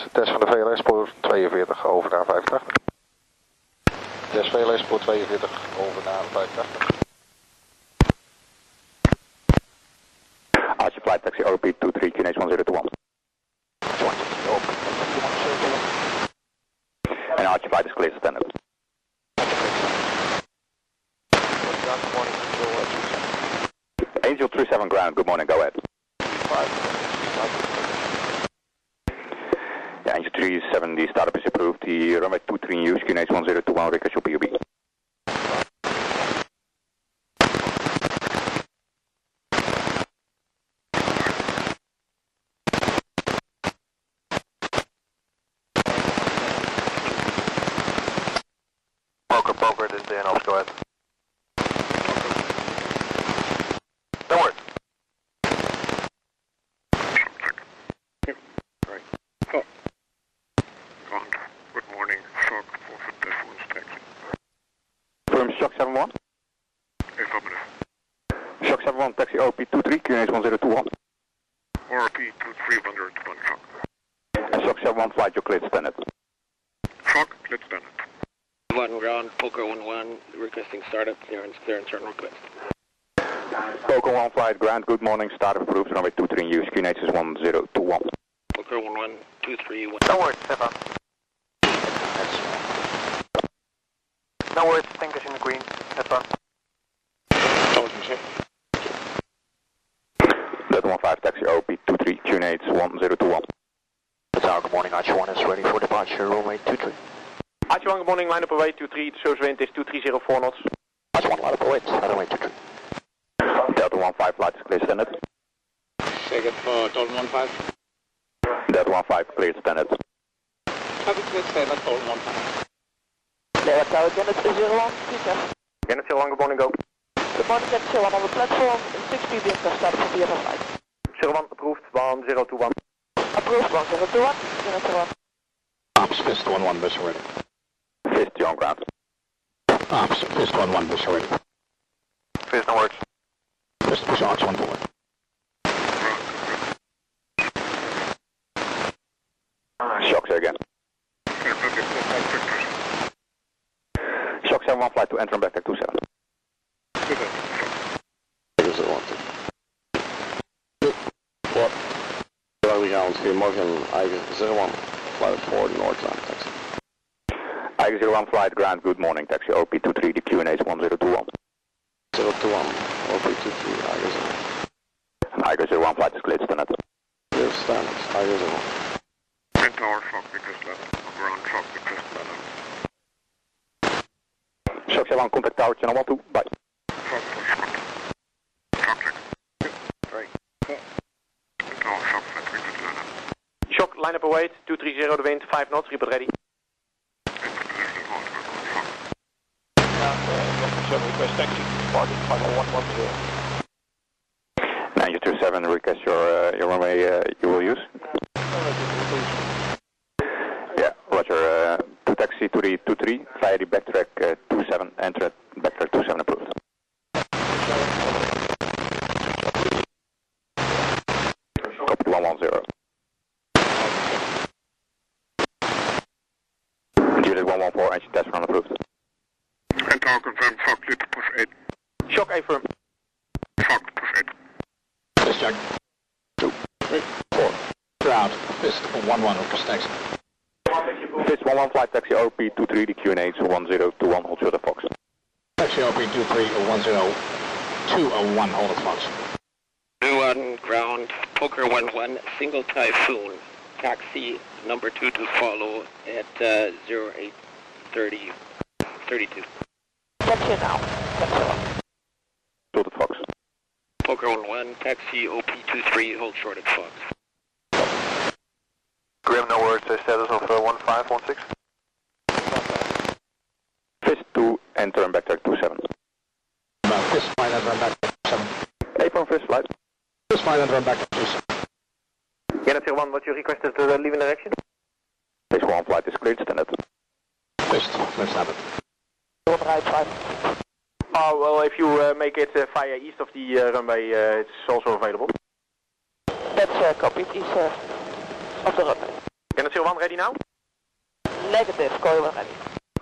Test van de VLS spoor 42 over naar 85. Test VLS spoor 42 over naar 85. Archie Flight Taxi OP 23 QNH 1021. And Archie Flight is clear to stand up. Angel 37 ground, good morning, go ahead. Yeah, Angel 37, the startup is approved. The runway 23 in use, QNH 1021, request your POB. Poker, this is Dan, go ahead. Don't worry. Right. Oh. Ground. Good morning. Shock for Telephone Taxi. Firm Shock 71. Affirmative. Shock 71, Taxi OP 23, QNH 1021. ORP 23101 Shock. And Shock 71, flight, you're clear to stand up. Shock, let's stand it. 1 ground, Poker 11, requesting startup, clearance turn request. Poker 1 flight, ground, good morning, startup approved, runway 23 in use, QNH is 1021. Poker 11, 231. Don't worry, Stefan. No worries, tankers in the green, Stefan. Delta 15 Taxi OP 23, QNH 1021. Good morning, Arch 1 is ready for departure, runway 23. Arch 1, good morning, line up away 23, the source wind is 2304 knots. Arch 1, line up away, runway 23. Delta 15 flight is clear standard. Second for Dalton 15. Delta 15 clear standard. Copy, clear standard, Dalton 15. There, tower, Janet 01, speaker. Janet 01, good morning, go. Good morning, Janet 01 on the platform, 6 people start for the other side. 01 approved, 1021. Approved, 1021, Janet 01. Ops, Fist 1-1, visual ready. Fist, you're on ground. Ops, Fist 1-1, visual ready. Fist, no words. Fist, push Arch 1 forward. Shock again. Shock 71 flight to enter and back at 27. What? Ground, Morgan, Eiger 01, flight 4 northbound taxi. Eiger 01 flight, ground, good morning, taxi OP 23, the QNH 1021. 021, OP 23, Eiger 01. And Eiger 01 flight is clear standard. Clear standard, Eiger 01. And tower shock request level. Ground shock request level. Shock 71, contact tower channel 12, bye. Shock for Shock. Shock check. Right. And tower shock for request level. Shock, line up away 230, the wind, 5 knots, report ready. Request taxi, departing 50110. 927, request your runway you will use. Yeah, roger, 2 taxi 2323, via the backtrack 27, enter at backtrack 27 approved. Copy 110. Juliet 114, engine test run approved. And tower confirm shock lit push 8. Shock, affirm. Shock push 8. Fist check. 2, 3, 4. Ground, Fist 1-1, request taxi. Fist 11 flight taxi OP 23, the QNH 1021, hold short of Fox. Taxi OP 2310-201, hold at Fox. 1 ground, Poker 11, single Typhoon, taxi number 2 to follow at 0830. 32. That's it now. That's it. Short of Fox. Poker 11, taxi OP23, hold short at Fox. Grim, no words, status of 1516. Fist 2, enter and backtrack 27. Fist flight, enter and back 7. A from Fist flight. Fist flight, enter and back 27. Janet 01, what's your requested leaving direction? Fist 1 flight is cleared standard. Fist, let's have it. Right, 5. Oh, well, if you make it via east of the runway, it's also available. That's copied, east of the runway. Janet 01, ready? now? Negative, call you when ready.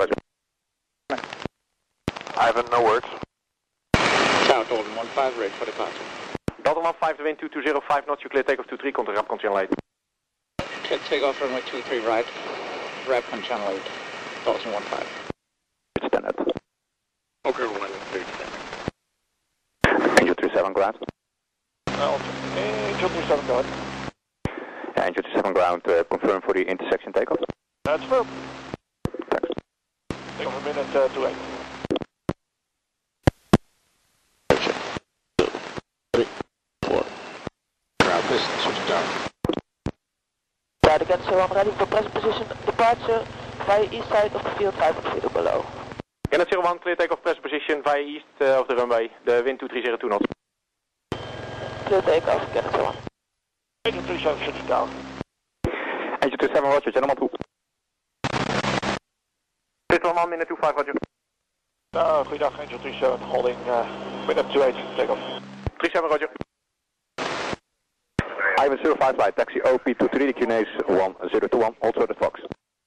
Ivan, no words. South Dalton 15, ready for departure. Dalton 15, the wind 2205 knots, you clear takeoff 23, contact RAP, channel 8. Clear takeoff runway 23 right, wrap on channel 8, Dalton 15. It's standard. Poker 137. Angel 37 ground. Angel 27, go ahead. Angel 27 ground, confirm for the intersection takeoff. That's firm. Thanks. Take off a minute to 8. 3, 4. Ground piston, switch down. Start again, so I'm ready for present position departure via east side of the field, 5 feet below. Kenneth 01, clear takeoff present position via east of the runway, the wind 2302 knots. Clear takeoff, Kenneth 01. Angel 37, switch down. Angel 27, roger, gentlemen 2. Dit 1 minute 25, roger. Goeiedag, Angel 37, holding minute 28, take off. 37, roger. Ivan 05 flight, taxi OP23, QNA's 1021, also the Fox.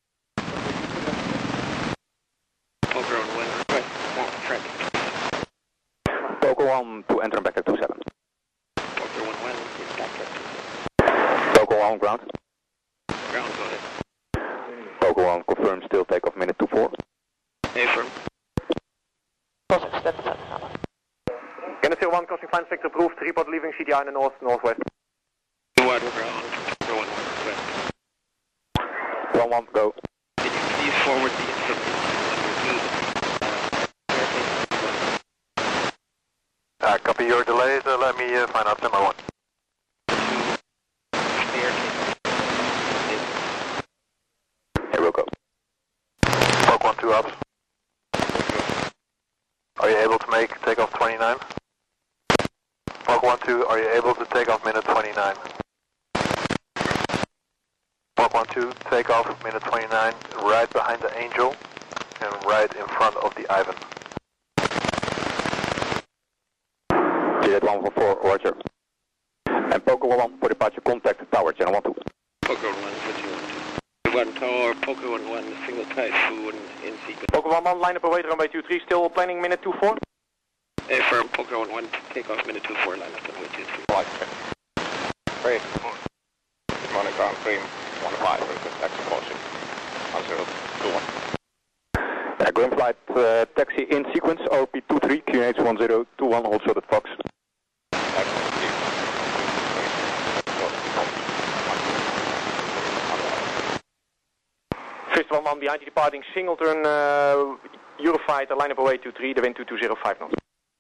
Poker on 1, request, traffic. Poker 1 to enter and back at 27. Poker 11 is back at Poker 1 ground. ground, go ahead. Poker 1 confirmed still takeoff minute 24. Affirm. Cross extended at the Kenneth 01, crossing fine sector approved, report leaving CDI in the northwest. 1 ground, Poker 11 request. 1-1, go. Can you please forward the instructions Copy your delays, let me find out semi 1. Here we'll go. Park 1, 2 ups. Are you able to make takeoff 29? Park 1, 2, are you able to take off minute 29? Park 1, 2, take off minute 29, right behind the Angel and right in front of the Ivan. Juliet 144, roger. And Poker 1 for departure, contact tower, channel 12. Poker 1, what you want to? 1 tower, Poker 11, single typhoon in sequence. Poker 1, line up away, runway 23, still planning minute 24. Affirm, Poker 11, takeoff minute 24, line up runway 23. Flight check. Great. Good morning, ground cream 15, request taxi caution. 1021. Grim flight, taxi in sequence, OP23, QNH 1021, also the Fox. Excellent. First 1 behind you departing Singleton, Eurofighter, line up away 23, the wind 2205 knots.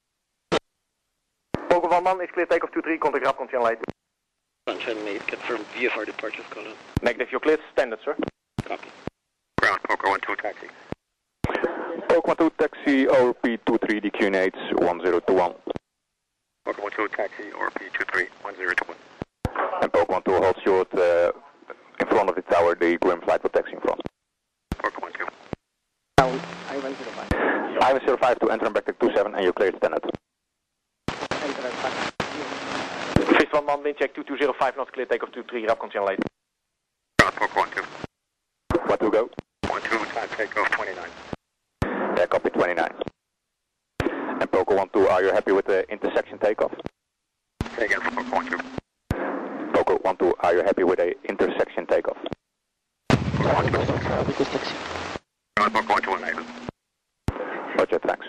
Poker 1 is clear takeoff 23, contact RAP, channel 8. Channel 8, confirm VFR departures, column. Negative, you're cleared, standard, sir. Copy. Ground, Poker 1, 2, taxi. Poker 2, taxi OP23, QNH 1021. Poker 1, 2, taxi, RP23, 1021. And Poker 1 2 holds short in front of the tower, the Grim flight will taxi in front. Poker 1, 2. Ivan 05 to enter and back to 27 and you're cleared standard. First 1 wind check 2205 knots, clear takeoff 23, RAP, channel 8. Ground, Poker 1, 2. 1 2 go. 1, 2, time takeoff 29. Yeah, copy 29. And Poker 1 2, are you happy with the intersection takeoff? Say again for Poker 1, 2. Poker 1 2, are you happy with the intersection takeoff? Poker 1, 2. Ground, Poker 1, 2, enable. Roger, thanks.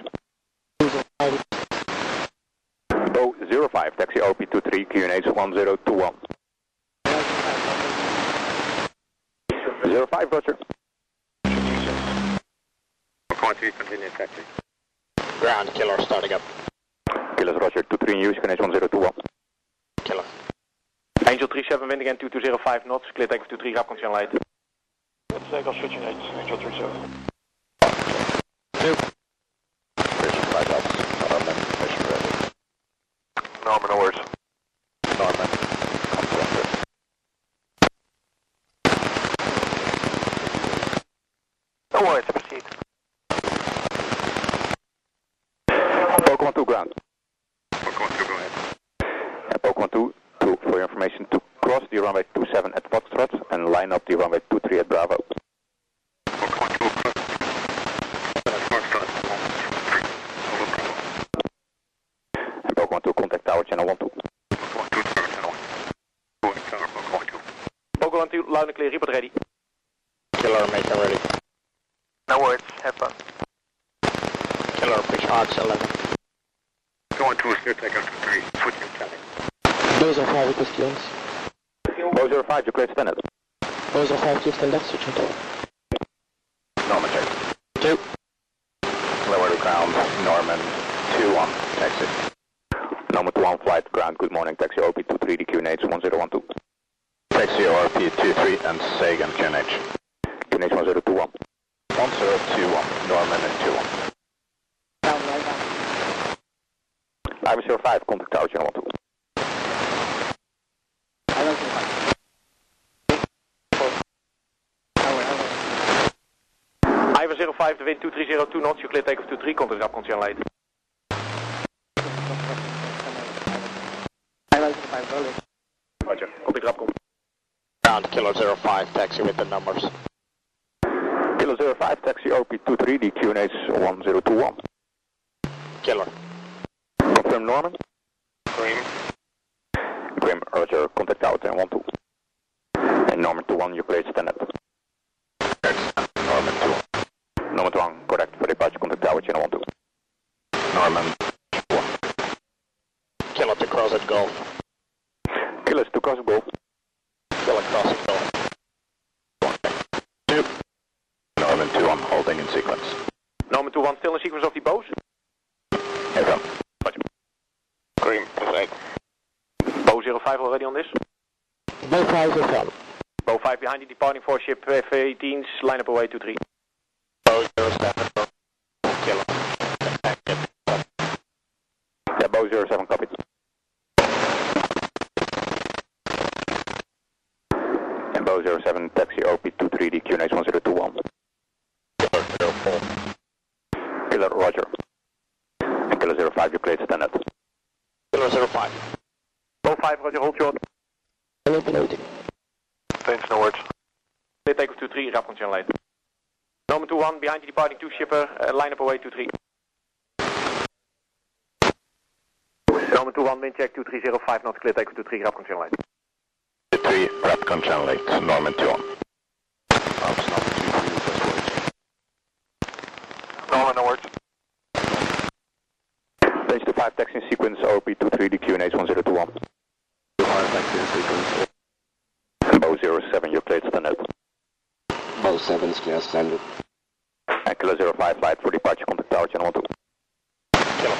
Bo 05, taxi OP23, QNH 1021. 05, roger. Poker 1, 2, continue taxi. Ground, killer starting up. Killers, roger, 23 in use, QNH 1021. Killer. Angel 37, wind again 2205 knots, clear takeoff 23, RAP, channel 8. Let's take off switching 8, Angel 37. Mission flight ops. Norman, mission ready. Norman, no words. Norman, comprehended. No worries, proceed. Poker 1 2, ground. Poker 1, 2, go ahead. And Poker 1 2, for your information, to cross the runway 27 at Foxtrot and line up the runway 23 at Bravo. And Boca 12, contact tower channel 12. Boca 12, loud and clear, report ready. Killer, make them ready. No words, have fun. Killer, pitch arcs 11. Going to clear takeoff to 3, switching channel. Bozo 5 request clearance. Bozo 5, you cleared standard. Bozo 5 to stand left, switching to. Norman check. 2. Lower to ground, Norman 2-1, taxi. Norman 2-1, flight ground, good morning, taxi OP23, DQNH 1012. Taxi ORP23 and Sagan QNH. QNH 1021. 1021, Norman and 2-1. Down, right down. Ivy 05, contact tower channel 12. Ivy 05, de wind 2302 knots, you clear takeoff 23, contact Rapcon channel 8. Roger, contact Rapcon. Ground, Killer 05, taxi with the numbers. Kilo 05, taxi OP23, DQNH 1021. Killer. Confirm Norman. Cream. Grim, Roger, contact tower channel 12. And Norman 2-1, you cleared standard. Norman 2. Norman 2-1, correct for departure, contact tower channel 12. Norman 1. Killer to cross at Gulf. Killers to cross Gulf. Killer cross at Gulf. 2. Norman 2-1, holding in sequence. Norman 2-1, still in sequence of die Boos. Even. Cream, plus 8. Bo 05 already on this. Bo 5 is on. Bo 5 behind the departing for ship F-18s, line up away 23. Bo 0 standard. Killer. Yeah, Bo 07, copy. And Bo 07, taxi OP23, DQNH 1021. Killer 04. Killer, Roger. And Killer 05, you cleared standard. Killer 05. Bo 5, Roger, hold short. Manipulating. Thanks, no words. Clear takeoff 23, Rapcon channel 8. Norman 2-1, behind the departing 2 shipper, line up away 23. Norman 2-1, wind check 2305 knots, clear takeoff 23, Rapcon channel 8. 3, Rapcon channel 8, Norman 2-1. Norman, no words. Stage 25, taxi in sequence OP23, DQNH 1021. 5, taxi in sequence. And Bo 07, you cleared standard. Bo 7 is clear standard. And Killer 05, flight for departure, contact tower channel 12. Killer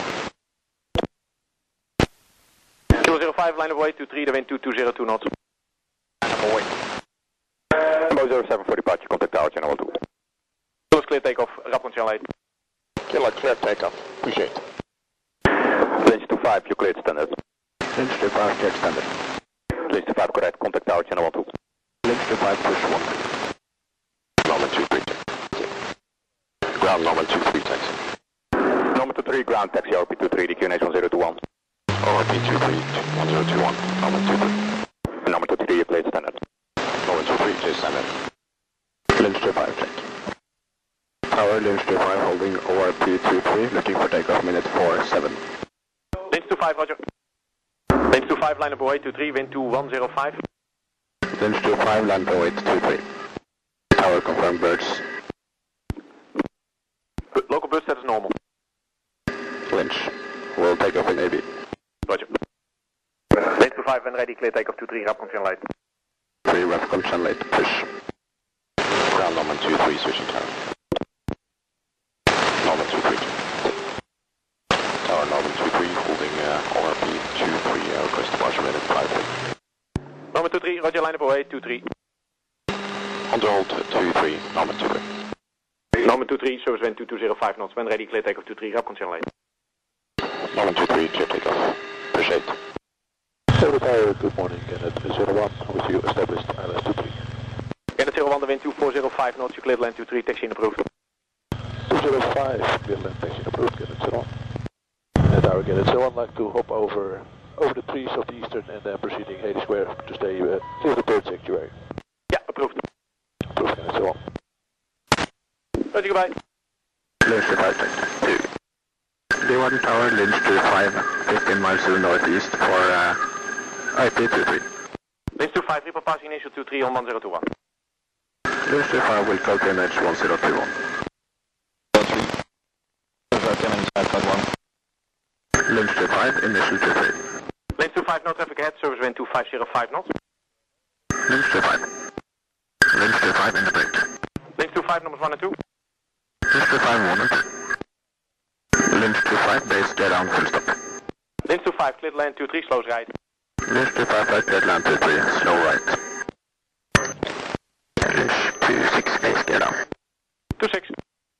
12. Kilo 05, line up away 23, the wind 2202 knots. Line up away. And Bo 07 for departure, contact tower channel 12. Close clear takeoff, Rapcon channel 8. Killer clear takeoff. Appreciate. Stage 25, you cleared standard. Lynch 25, cleared standard. Stage 25, correct, contact tower channel 12. Lynch 25, push 1. Norman 23, taxi. Ground Norman 23, taxi. Norman 23, ground, taxi OP23, DQNH 1021. ORP 23, 1021, Norman 23. Norman 23, you cleared standard. Norman 23, J standard. Lynch 25, check. Tower, Lynch 25, holding ORP 23, looking for takeoff minute 47. Lynch 25, Roger. Lynch 25, line up away 23, wind 2105. Lynch 25, land 0823. Tower confirmed birds. Local bird status normal. Lynch. We'll take off in AB. Roger. Lynch 25, when ready, clear takeoff 23, Rapcon channel 8. 3, Rapcon channel 8, push. Ground Norman 23, switching tower. Norman 23. Tower Norman 23, holding ORP 23, request departure minute 5. Norman 23, Roger, line up away 23. On hold 23, Norman 23. Norman 23, service wind 2205 knots, when ready, clear takeoff 23, Rapcon channel 8. Norman 23, clear takeoff. Push 8. Good morning, Kenneth 01, with you established ILS 23. Kenneth 01, the wind 2405 knots, you cleared land 23, taxi in approved. 205, clear land taxi approved, Kenneth 01. And our Kenneth 01 like to hop over over the trees of the eastern and then proceeding 80 square to stay clear of the third sanctuary. Yeah, approved. Approved, and so on. Roger, goodbye. Lynch to 5 check. 2. D1 tower, Lynch to 5, 15 miles to the northeast for IP23. Lynch to 5, report passing initial 23 on 1021. Lynch to 5 will call to image 1021. 3. Lynch to 5, initial to 3. Lynch to 5, no traffic ahead, service wind 2505 knots. Lynch to 5. Lynch to 5 in the break. Lynch to 5, numbers 1 and 2. Lynch to 5 warning. Lynch to 5, base, get down, full stop. Lynch to 5, clear land 23, slows right. Lynch to 5, right, get land 23, slow right. Lynch to 6, base, get down. 26.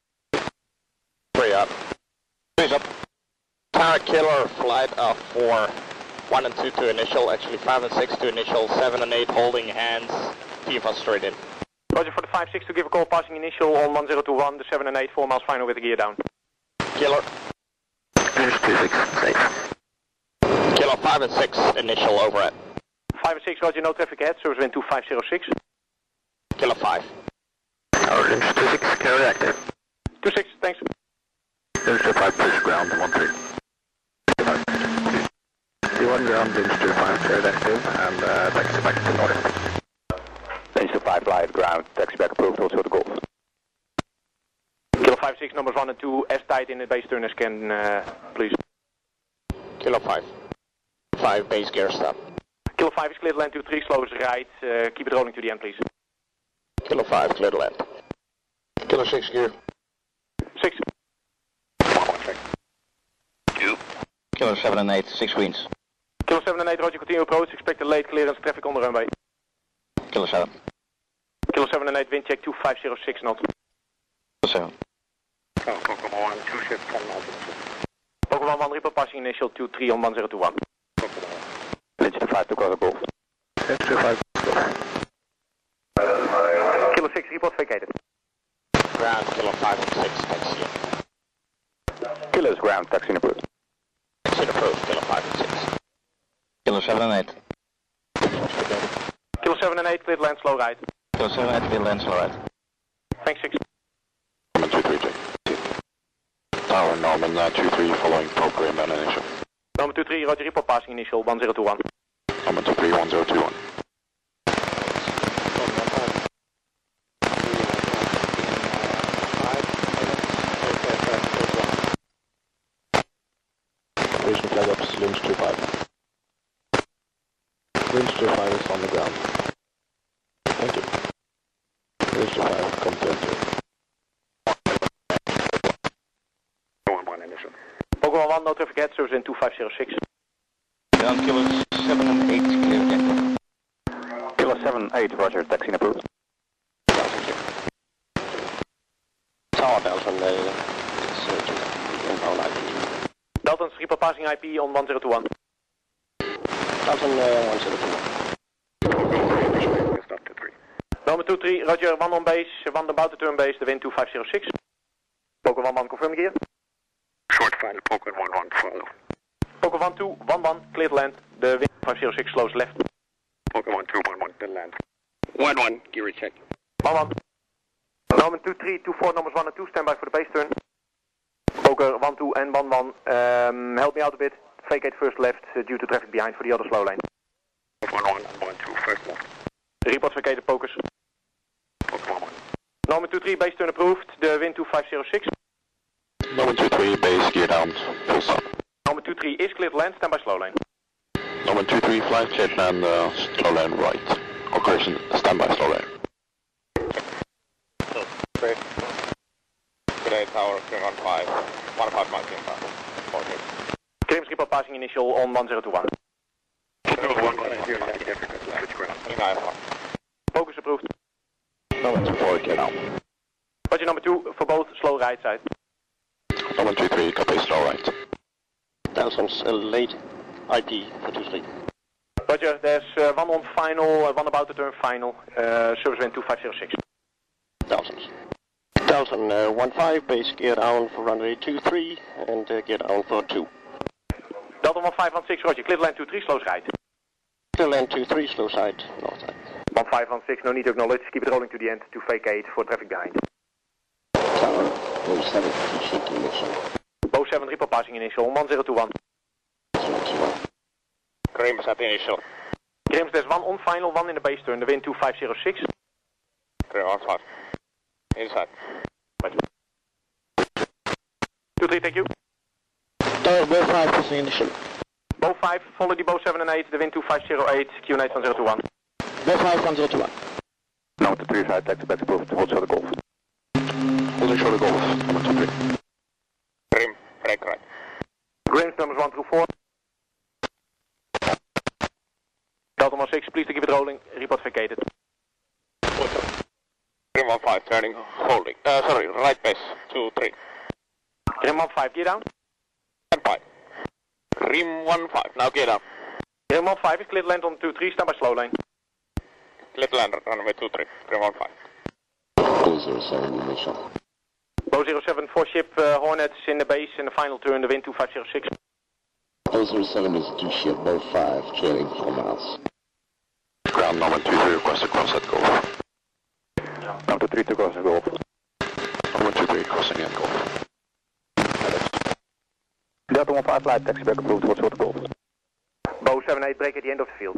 3 up. 3's up. Tower killer, flight of 4. 1 and 2 to initial, actually 5 and 6 to initial, 7 and 8 holding hands, TFA straight in. Roger for the 5-6 to give a call passing initial on 1021, the 7 and 8, 4 miles final with the gear down. Killer. Lynch to 6, safe. Killer 5 and 6 initial over at. 5 and 6, roger, no traffic ahead, service wind 2506. Killer 5. Tower Lynch to 6, carry active. 26, thanks. Lynch to 5, push ground, 13. D1 ground, Lynch to 5, carried active, and taxi back to north. Lynch to 5, flight ground, taxi back approved, also the Golf. Kilo 5-6, numbers 1 and 2, as tight in the base turn as can, please. Killer 5. 5 base gear stop. Kilo 5 is cleared land 23, slows right, keep it rolling to the end, please. Killer 5, cleared land. Killer 6 gear. 6. 2. Killer 7 and 8, 6 greens. Kilo 7 and 8, roger, continue approach, expect a late clearance traffic on the runway. Killer 7. Kilo 7 and 8, wind check 2506 knots. Killer 7. Poker 1, 2 shift 10 miles. Poker 1, report passing initial 23 on 1021. Lynch to 5 to cross the Golf. Lynch to 5, Kilo 6, report vacated. Ground, killer 5 and 6, taxi. Killer's ground, taxi approved. Taxi approved, killer 5 and 6. Killer 7 and 8. Kilo 7 and 8, cleared land, slow right. Killer 7 and 8, clear land, slow right. Thanks, 6. Norman 2-3 check. Tower Norman 2-3 following poker and then initial. Norman 2-3, roger, report passing initial 1021. Norman 2-3 1021. Station flag ups, Lynch 2-5. Lynch 2-5 is on the ground. Thank you. Lynch 2-5, come to enter. 1 initial. Poker 1, no traffic ahead, service in 2506. Ground, killer 7 and 8, clear again. Killer 7-8, roger, taxi approved. Tower Delta, Dalton's report passing IP on 1021. Dalton 102. Stop to 3. Norman 2-3, roger, 1 on base, 1 about to turn base, the wind 2506. Poker 1, confirm gear. Short final, Poker 1, 1, follow. Poker 1, 2, 1, 1, cleared land, the wind 506 slows left. Poker 1, 2, 1, 1, then land. 1, 1, gear check. 1, 1. Norman 2-3, 2-4, numbers 1 and 2, stand by for the base turn. Poker 1, 2 and 1, 1, help me out a bit, vacate first left due to traffic behind for the other slow lane. 1, 1, 1, 2, first left. Report vacated, Pokers. Poker 1, 1. Norman 2-3, base turn approved, the wind 2506. Norman 2-3, base gear down, full stop. Norman 2-3 is cleared land, stand by slow lane. Norman 2-3, flight check land, slow lane right. Operation, standby slow lane. Great. Today, tower, clear on 5. 1.5 miles in 5. Claims report passing initial on 1021. Focus approved. Norman 2-4, get down. Roger number 2 for both slow right side. Norman 2-3, copy slow right. Dalton's late IP for 2-3. Roger, there's 1 on final, 1 about to turn final, service wind 2506. Dalton's. Dalton 1-5, base gear down for runway 23 and gear down for 2. Delta 1516, roger. Clear land 23, slow right. Clear land 23, slow side, north side. 1516, no need to acknowledge. Keep it rolling to the end to vacate for traffic behind. Tower, 07, shaking initial. Bo 7, report passing initial, 1021. 021. Grims at initial. Grims, there's 1 on final, 1 in the base turn, the wind 2506. Grim 15. Inside. 23, thank you. Tower, Bo 5, passing initial. Bo 5, follow the Bo 7 and 8, the wind 2508, Q8 1021. Bo 5, 101. Now to 3 side, taxi back approved, hold short golf. Holding short golf, number 23. Grim, break right. Grims, numbers 1 through 4. Delta 16, please to keep it rolling, report vacated. Grim 15, turning, holding. Sorry, right base, 2-3. Grim 15, gear down. And 5. Grim 15, now gear down. Grim 15 is cleared land on 23, stand by slow lane. Clear land, runway 23. Grim 15. Bo 07, initial. Bo 07, 4 ship, Hornets in the base, in the final turn, the wind 2506. Bo 07 is 2 ship, Bo 5, trailing 4 miles. Ground number 23 request to cross at golf. Number 3 to cross golf. Number 23 crossing at golf. Delta 15 flight, taxi back approved, hold short golf. Bo 78, break at the end of the field.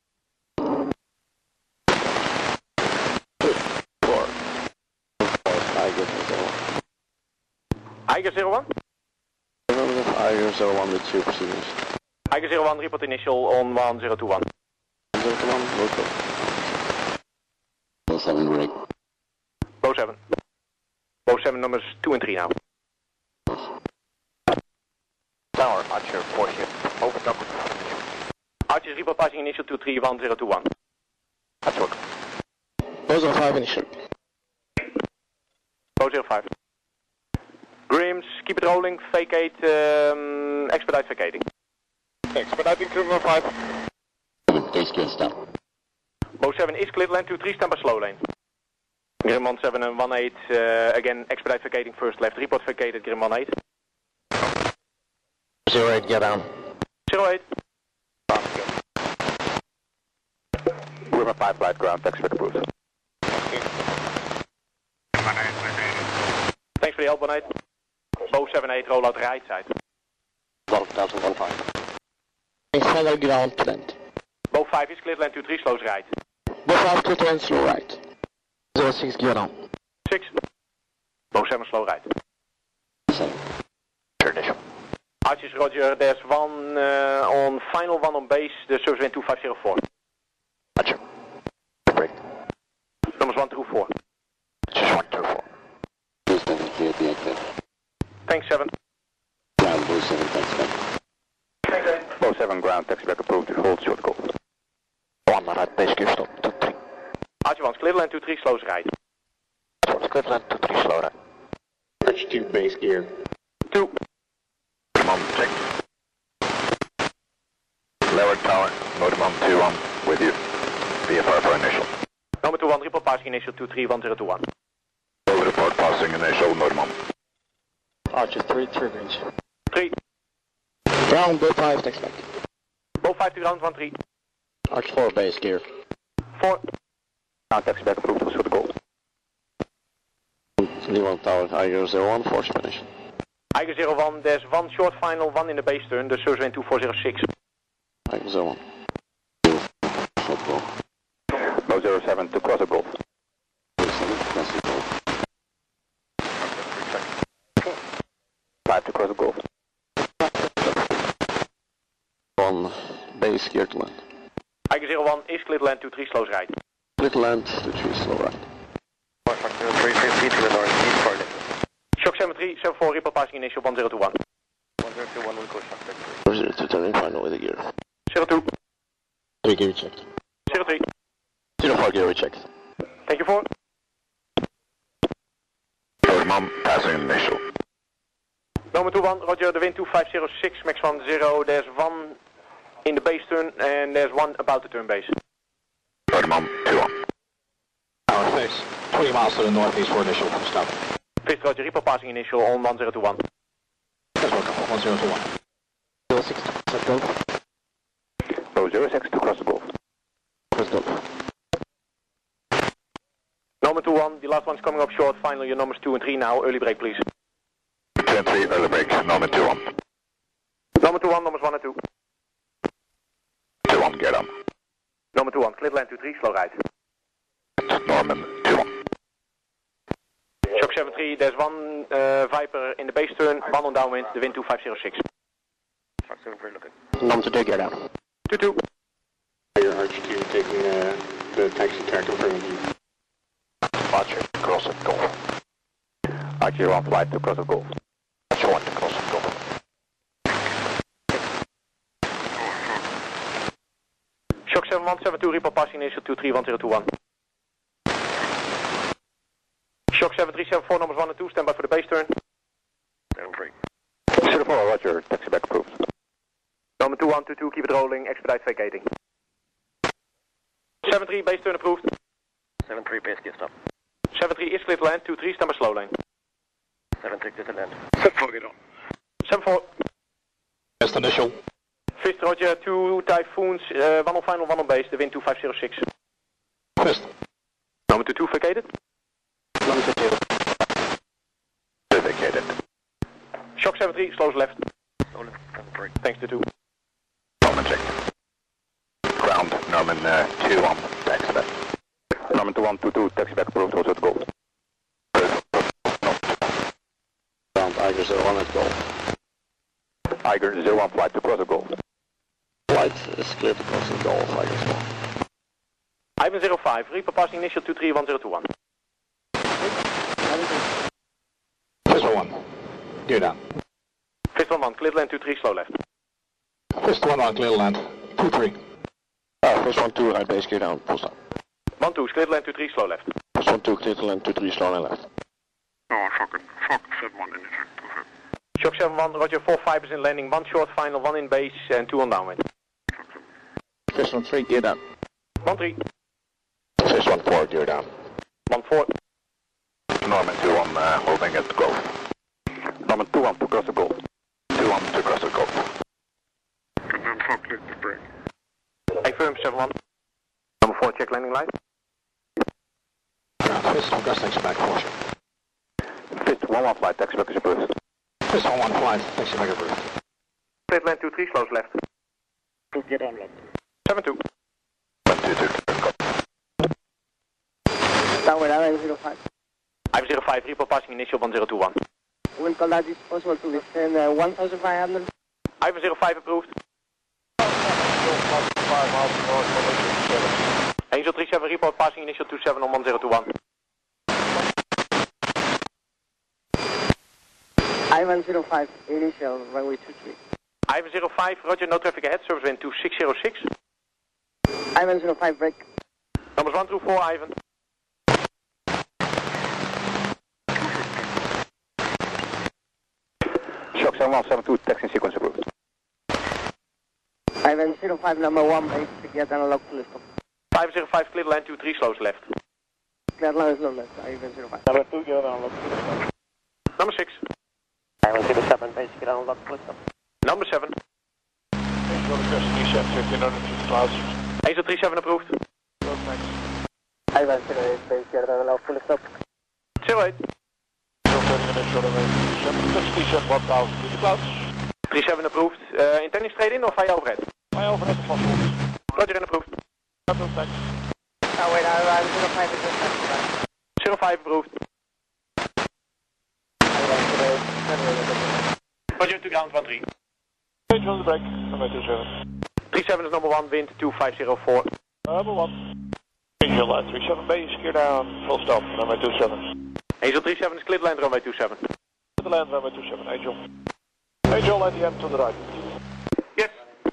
4. Eiger 01? Eiger 01 with 2 proceedings. Eiger 01, report initial on 1021. 01, local. Bo 7, break. Bo 7. Bo 7, numbers 2 and 3 now. Tower, Archer, 4 ship. Over top. Archer's report passing initial 2311021. That's work. Bo 05, initial. Bo 05. Grims, keep it rolling, vacate, expedite vacating. Expediting Grim 15. Base gear stop. Bo 7 is cleared land 23, stand by slow lane. Grim 17 and 18, again, expedite vacating first left, report vacated Grim 18. 08, get down. 08. River 5 flight ground, taxi back approved. Thanks for the help, 18. Bo 78, roll out right side. 12,015. Final ground, land. Bo 5 is cleared land 23, slows right. Bo 5, clear land, slow right. 06, gear down. 6. Bo 7, slow right. 7. Initial. Archers, roger, there's 1 on final, 1 on base, the service wind 2504. Archer. Break. Numbers 1 through 4. Just 1, 2, 4. Bo 7, clear the active. Thanks 7. Ground, Bo 7, taxi back. Thanks 8. Bo 7 ground, taxi back approved, hold short golf. 1 right base gear stop, 2-3. Archer 1, clear land 23, slows right. Clear land, 2-3, slow right. Arch 2, base gear. 2. Come on, check. Leeward Tower, Motorman 2-1 with you. VFR for initial. Number 21, report passing initial 2311021. Full report passing initial, Motorman. Archer 3, turbines. 3. Ground, Bo 5, taxi back. Bo 5 to ground 13. Arch 4, base gear. 4. Ground, taxi back approved, hold short golf. Lima Tower, Eiger 01, 4 Spanish. Eiger 01, there's 1 short final, 1 in the base turn, the service wind 2406. Eiger 01. Short ball. Bo 07 to cross a golf. 07, classic ball. 5 to cross a golf. 1, base gear to land. Eiger 01 is cleared land 23, slows right. Clear land, 23, slow right. Shock 7374, report passing initial 1021. 1021 will go shock. 02, turning final with the gear. 02. 3 gear checked. 03. 04 gear checked. Thank you for. Motorman passing initial. Number 21, roger, the wind 2506, max 10, there's 1 in the base turn and there's 1 about to turn base. Motorman 2-1. Tower face, 20 miles to the northeast for initial, stop. 5th roger, report passing initial on 1021. That's welcome, 1021. 06. Set Golf. Pro 06 to cross the Gulf. Cross Golf. Norman 2-1, the last one's coming up short. Final, your numbers 2 and 3 now. Early break, please. 2 and 3, early break. Norman 2-1. Norman 2-1, numbers 1 and 2. 2-1, gear down. Norman 2-1, clear land 2-3, slow right. Norman 2-1. Shock 7-3, there's one Viper in the base turn, one on downwind, the wind 2506. Shock 7-3 looking. Number 2, gear down. 2-2. Your RG2 taking the taxi car confirming you. Archer, cross the Gulf. Archer 1 flight to cross the Gulf. Archer 1 to cross the Gulf. Shock 7172, report passing initial 231021. Shock 7374, numbers 1 and 2, stand by for the base turn. 7-3. 04, roger, taxi back approved. Number 2122, keep it rolling, expedite vacating. 73, base turn approved. 7-3, base gear stop. 73 is clear to land, 23, stand by slow lane. 7-3, clear to land. 7-4, get on. 74. Best initial. Fist, roger, 2 Typhoons, 1 on final, 1 on base, the wind 2506. Fist. Number 22 vacated. Number 2. Vacated. Shock 73, slows left. Slow left, 7-3. Thanks to 2. Norman check. Ground, Norman 2-1, taxi back. Norman 2122, taxi back approved, also to Gulf. Ground, Eiger 01 at Golf. Eiger 01 flight to cross the Gulf. Flight is clear to cross the Golf, Eiger 01. Ivan 05, report passing initial 231021. Fist 1. Gear down. Fist 1-1, clear to land 23, slow left. Fist 1-1, clear land. 2-3. First 1-2, right base, gear down, full stop. 1-2, clear to land 23, slow left. First 1-2, clear to land 2-3, slow and left. Oh, Shock 7-1 initial. Confirm. Shock 7-1, roger, 4 Vipers in landing, 1 short final, 1 in base, and 2 on downwind. First 1-3, gear down. 1-3. First 1-4, gear down. 1-4. Norman 2-1 holding at Gulf. Norman 2-1 to cross the Gulf. 2-1 to cross the Gulf. Confirm Shock clear to break. Affirm 7-1. Number 4, check landing light. Fist on gust taxi back, caution. Fist 1-1 flight, taxi back is approved. Fist 1-1 flight, taxi back approved. Clear to land 23, slows left. Get on left. 7-2. 1-2-2. Tower Ivan 05. Ivan 05, report passing initial 1021. Wind calculate is possible to withstand 1500. Ivan 05 approved. Angel 37, report passing initial 27 on 1021. Ivan 05, initial runway 23. Ivan 05, roger, no traffic ahead, service wind 2606. Ivan 05, break. Numbers 1 through 4, Ivan. Shock 7172, taxi sequence approved. Ivan 05, number 1, base to get analog to lift off. 505, clear land 23, slows left. Clear line is no left, Ivan 05. Number 2, get analog to lift off. Number 6. Ivan 07, base get analog to lift off. Number 7. Angel 1550 clouds. Angel 37 approved. Ivan 08, base get analog to lift off. 08. 37 approved. Intending straight in of via overhead? Via overhead of vastgrond. Roger and approved. Approved, thanks. Oh wait, Ivan 05 is just 05 approved. Roger to ground 13. Angel on the break. Runway 27. 37 is number 1, wind 2504. Number 1. Angel 37 base, gear down, full stop, runway 27. Angel 37 is clear to land runway 27. To the land, runway 27, Angel. Angel at the end to the right. Yes.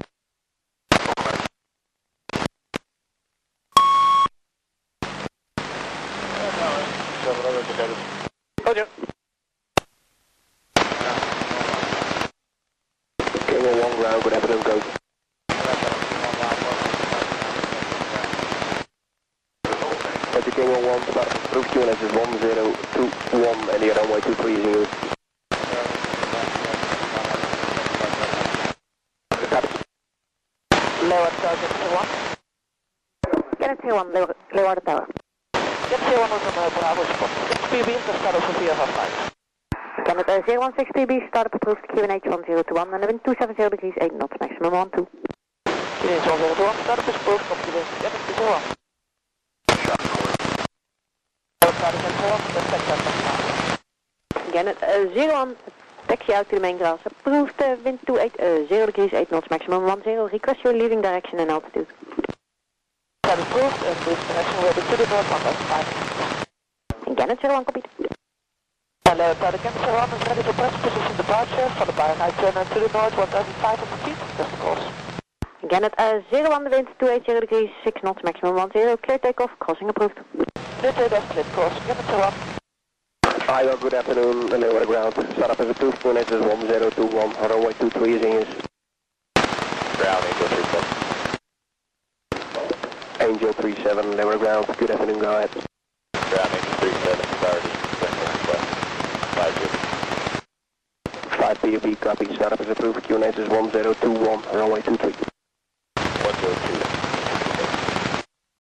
Roger. Cable 1 ground, good afternoon, go. Roger, Cable 1, proof QNS is 1021 and the runway 23 is in use. Kenneth 01, Leeuwarden Tower. Kenneth 01 was on Bravo spot. 6PB, the start of Sofia van 5. Kenneth 01, 6PB, start approved, QNH 1021, and the wind 270 degrees, 8 knots, maximum 12. QNH 1021, start approved, copy this, Kenneth 01. Kenneth 01, taxi out to the main grass, approved, wind 280 degrees, 8 knots, maximum 10, request your leaving direction and altitude. That approved, and this direction will be to the north 1.5. Kenneth 01, copied. Hello, the Kenneth 01 is ready to press position departure, followed by a right turn to the north 1,500 feet, just the course. Kenneth 01, the wind 280 degrees, 6 knots, maximum 10, clear takeoff, crossing approved. Clear takeoff, clear course, Kenneth 01. Hi, well, good afternoon, Leeuwarden ground. Startup is approved, QNH is 1021, runway 23 is English. Ground, Angel 37. Angel 37, Leeuwarden ground, good afternoon, go ahead. Ground, Angel 37, starting, request, 5 5 POB, copy, startup is approved, QNH is 1021, runway 23.